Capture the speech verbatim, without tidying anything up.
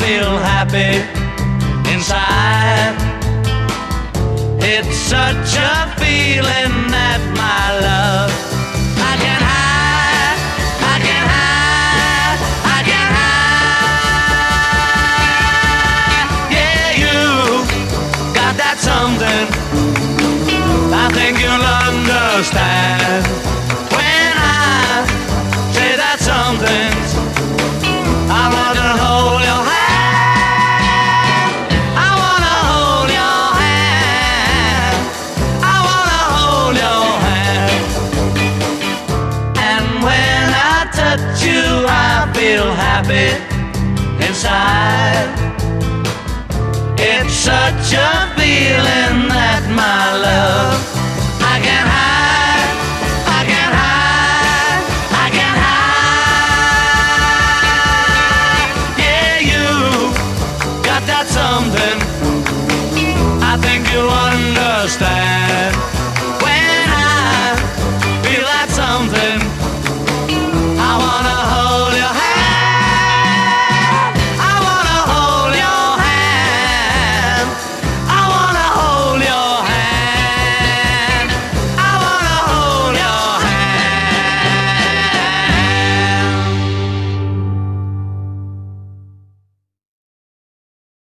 feel happy inside. It's such a feeling that my love I can hide, I can hide, I can hide. Yeah, you got that something I think you'll understand when I say that something. I want to hold your hand. I want to hold your hand. I want to hold your hand. And when I touch you, I feel happy inside. It's such a